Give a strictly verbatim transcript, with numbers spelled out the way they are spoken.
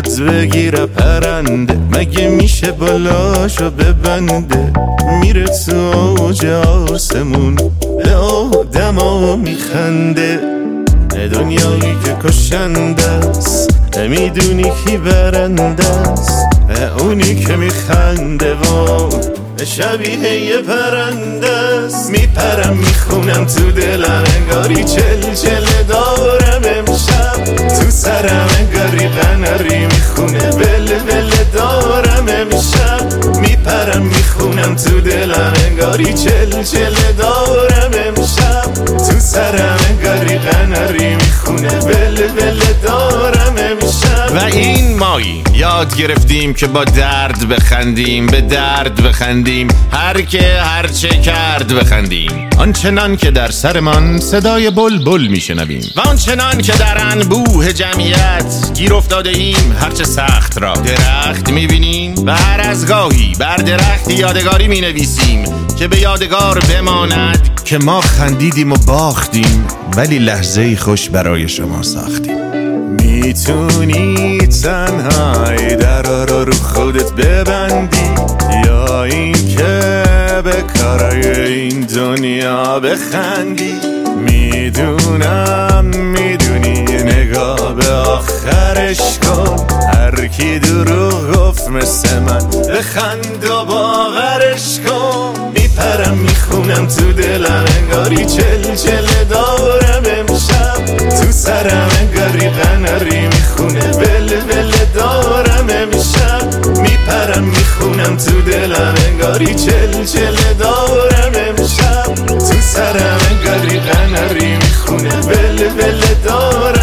یاد بگیره پرنده، مگه میشه بالاشو ببنده، میره تو اوج آسمون به آدما میخنده. دنیایی که کشنده است، میدونی کی برنده است؟ اونی که میخنده و شبیه یه پرنده است. میپرم میخونم تو دلم انگاری چل چل دارم امشب، تو سرم انگاری قناری میخونه بل بل دارم امشب. میپرم میخونم تو دلم انگاری چل چل دارم امشب، تو سرم انگاری قناری میخونه بل بل دارم امشب. و این مایی یاد گرفتیم که با درد بخندیم، به درد بخندیم، هر که هر چه کرد بخندیم. آنچنان که در سرمان صدای بلبل میشنویم و آنچنان که در انبوه جمعیت گیر افتاده ایم، هرچه سخت را درخت میبینیم و هر از گاهی بر درخت یادگاری مینویسیم که به یادگار بماند که ما خندیدیم و باختیم، ولی لحظه خوش برای شما ساختیم. میتونی تنهایی درا رو رو خودت ببندی، یا این که به کارای این دنیا بخندی. میدونم میدونی نگاه به آخرش کن، هر کی دروغ گفت مثل من بخند و باورش کن. میپرم میخونم تو دلم انگاری چل چل دارم امشب، تو سرم انگاری قناری میخونه بل بل دارم امشب. میپرم میخونم تو دلم انگاری چل چل دارم امشب، تو سرم انگاری قناری میخونه بل بل دارم